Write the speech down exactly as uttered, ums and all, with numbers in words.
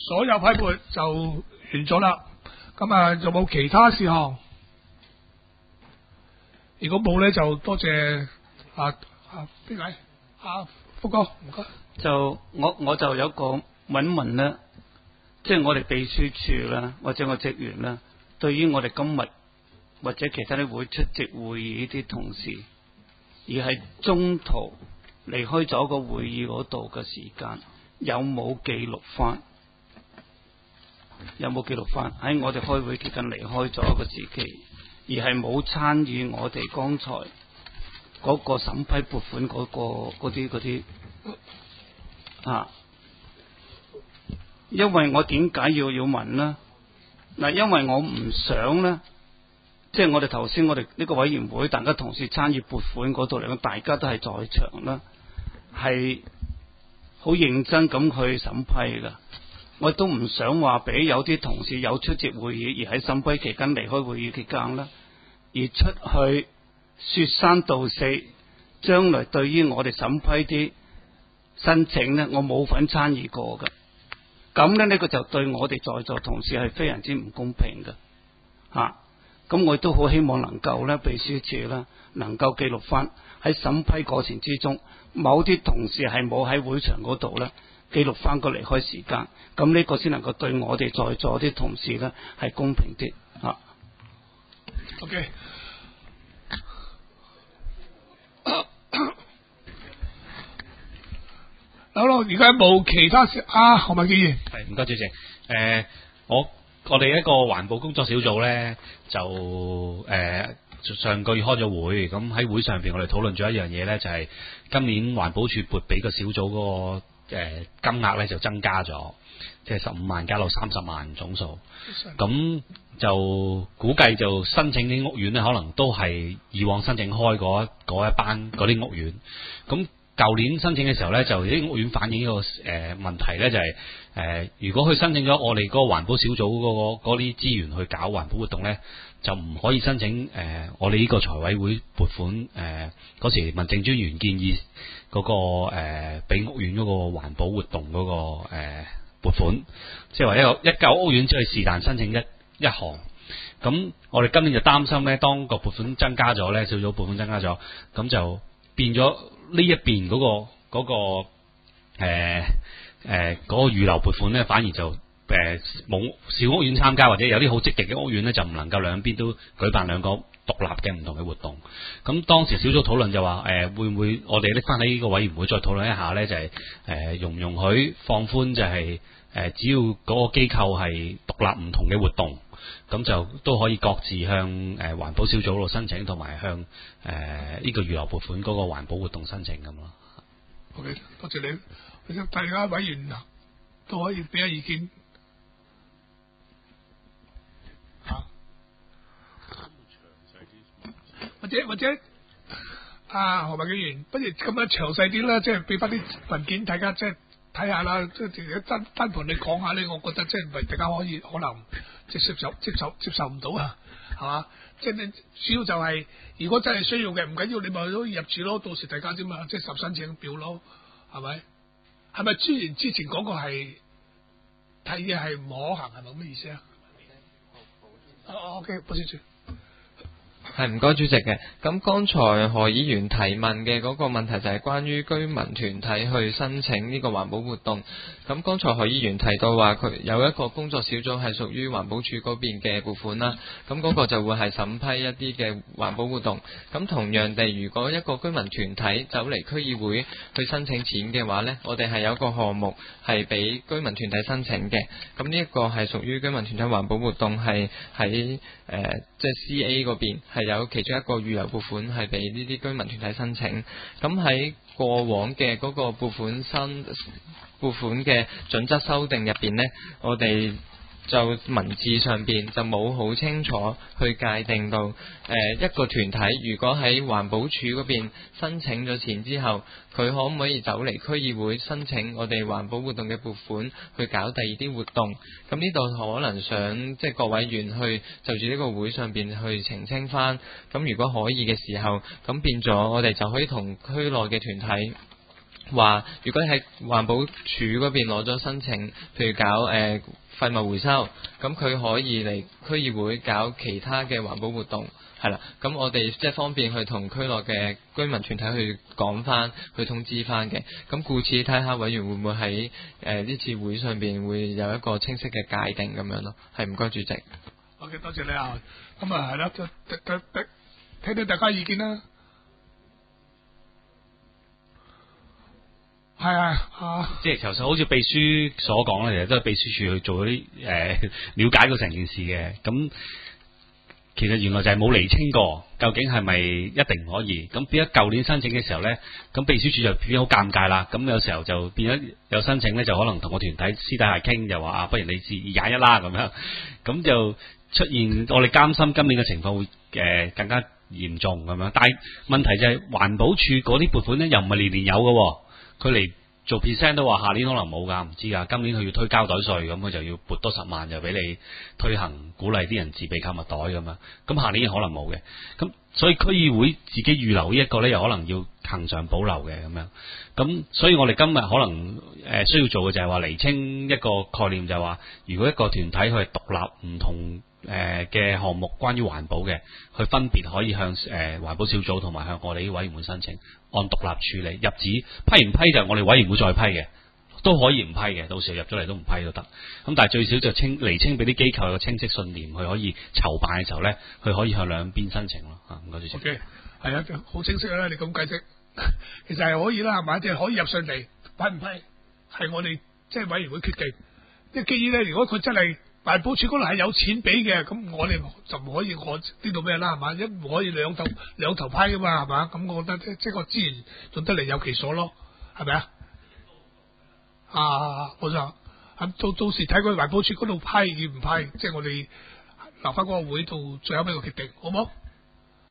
所有批撥就完咗啦。咁啊，有冇其他事項？如果冇咧，就多謝啊啊邊位啊福哥，唔該。 就我我就有個問問咧，即係我哋秘書處啦，或者我職員啦，對於我哋今日或者其他啲會出席會議啲同事，而係中途離開咗個會議嗰度嘅時間，有冇記錄翻？有冇記錄翻喺我哋開會期間離開咗個時期，而係冇參與我哋剛才嗰個審批撥款嗰、嗰個嗰啲嗰啲啊？因為我點解要要問呢？嗱，因為我唔想呢，即係我哋頭先我哋呢個委員會，大家同事參與撥款嗰度嚟講，大家都係在場啦，係好認真咁去審批噶。我都唔想話俾有啲同事有出席會議，而喺審批期間離開會議期間啦，而出去說三道四，將來對於我哋審批啲申請呢，我冇份參與過噶。咁呢，呢個就對我哋在座同事係非常之唔公平嘅吓。咁、啊、我亦都好希望能夠呢，秘書處啦，能夠記錄翻喺審批過程之中，某啲同事係冇喺會場嗰度呢，記錄翻個離開時間，咁呢個先能夠對我哋在座啲同事呢係公平啲吓。 OK。好啦，而家冇其他事啊，何文議員。 係，唔該主席。誒、呃，我我哋一個環保工作小組咧，就誒、呃、上個月開咗會，咁喺會上邊我哋討論咗一樣嘢咧，就係、是、今年環保署撥俾個小組嗰、那個。誒、呃、金額咧就增加咗，即係十五萬加到三十萬總數，咁就估計就申請啲屋苑咧，可能都係以往申請開嗰一班嗰啲屋苑。咁舊年申請嘅時候咧，就啲屋苑反映一個誒、呃、問題咧，就係、是、誒、呃、如果佢申請咗我哋嗰個環保小組嗰個嗰啲資源去搞環保活動咧，就唔可以申請誒、呃、我哋呢個財委會撥款誒嗰、呃、時民政專員建議。嗰、那個誒俾、呃、屋苑嗰個環保活動嗰、那個誒、呃、撥款，即係話一個一舊屋苑只係是但申請一一項。咁我哋今年就擔心咧，當個撥款增加咗咧，小組撥款增加咗，咁就變咗呢一邊嗰、那個嗰、那個誒誒嗰個預留撥款咧，反而就誒冇、呃、小屋苑參加，或者有啲好積極嘅屋苑咧，就唔能夠兩邊都舉辦兩個獨立嘅唔同嘅活動。咁當時小組討論就話誒、呃、會唔會我哋拎翻喺呢個委員會再討論一下咧，就係、是、誒、呃、容唔容許放寬，就係、是、誒、呃、只要嗰個機構係獨立唔同嘅活動，咁就都可以各自向誒環、呃、保小組度申請，同埋向誒呢、呃這個預留撥款嗰個環保活動申請咁咯。 好嘅，多謝你。大家委員都可以俾下意見。或者或者啊何文議員，不如咁樣詳細啲啦，即係俾翻啲文件大家即係睇下啦，即係單單盤你講下咧，我覺得即係唔係大家可以可能即係接受接受接受唔到啊，係嘛？即係你主要就係、是、如果真係需要嘅，唔緊要，你咪都入住咯，到時大家啫嘛，即係十申請表咯，係咪？係咪之前之前講過係睇嘢係唔可行，係咪咁嘅意思啊？哦、啊、，OK， 報先住。 係唔該主席嘅，咁剛才何議員提問嘅嗰個問題就係關於居民團體去申請呢個環保活動。咁剛才何議員提到話佢有一個工作小組係屬於環保署嗰邊嘅撥款啦，咁嗰個就會係審批一啲嘅環保活動。咁同樣地，如果一個居民團體走嚟區議會去申請錢嘅話呢，我哋係有個項目係俾居民團體申請嘅。咁呢一個係屬於居民團體環保活動，係喺誒即係 C A 嗰邊係有其中一個預留撥款係俾呢啲居民團體申請。咁喺過往嘅嗰個撥款申撥款嘅準則修訂入邊呢，我哋就文字上邊就冇好清楚去界定到，誒、呃、一個團體如果喺環保署嗰邊申請咗錢之後，佢可唔可以走嚟區議會申請我哋環保活動嘅撥款去搞第二啲活動？咁呢度可能想即係各位員去就住呢個會上邊去澄清翻。咁如果可以嘅時候，咁變咗我哋就可以同區內嘅團體話如果你喺環保署嗰邊攞咗申請，譬如搞誒、呃、廢物回收，咁佢可以嚟區議會搞其他嘅環保活動，係啦。咁我哋即係方便去同區內嘅居民團體去講翻，去通知翻嘅。咁故此睇下委員會唔會喺誒呢次會上邊會有一個清晰嘅界定咁樣咯。係，唔該主席。 OK， 多謝你啊。咁啊係啦，聽聽大家意見啦。係啊， 即係頭先好似秘書所講咧，其實都係秘書處去做嗰啲誒了解過成件事嘅。咁其實原來就係冇釐清過，究竟係咪一定唔可以？咁變咗舊年申請嘅時候咧，咁秘書處就變咗好尷尬啦。咁有時候就變咗有申請咧，就可能同個團體私底下傾，就話啊，不如你至二廿一啦咁樣。咁就出現我哋擔心今年嘅情況會誒、呃、更加嚴重咁樣。但係問題就係、是、環保署嗰啲撥款咧，又唔係年年有嘅。佢嚟做 present 都話下年可能冇㗎，唔知㗎。今年佢要推膠袋稅，咁佢就要撥多十萬，就俾你推行鼓勵啲人自備購物袋咁樣。咁下年可能冇嘅。咁所以區議會自己預留呢一個咧，又可能要恆常保留嘅咁樣。咁所以我哋今日可能誒、呃、需要做嘅就係話釐清一個概念，就係話如果一個團體佢係獨立唔同誒嘅項目，關於環保嘅，佢分別可以向誒、呃、環保小組同埋向我哋啲委員會申請，按獨立處理。入紙批唔批就我哋委員會再批嘅，都可以唔批嘅。到時入咗嚟都唔批都得。咁但係最少就清釐清俾啲機構有個清晰信念，佢可以籌辦嘅時候咧，佢可以向兩邊申請咯。嚇，唔該主席。 OK，係啊，好清晰啦，你咁解釋，其實係可以啦，係咪？即係可以入上嚟批唔批，係我哋即係委員會決定。即係既然咧，如果佢真係環保署嗰度係有錢俾嘅，咁我哋就唔可以我呢度咩啦，係嘛？一唔可以兩頭兩頭批噶嘛，係嘛？咁我覺得即即個資源用得嚟有其所咯，係咪啊？啊，我就咁到到時睇佢環保署嗰度批與唔批，即係我哋留翻嗰個會度最後尾個決定，好唔好？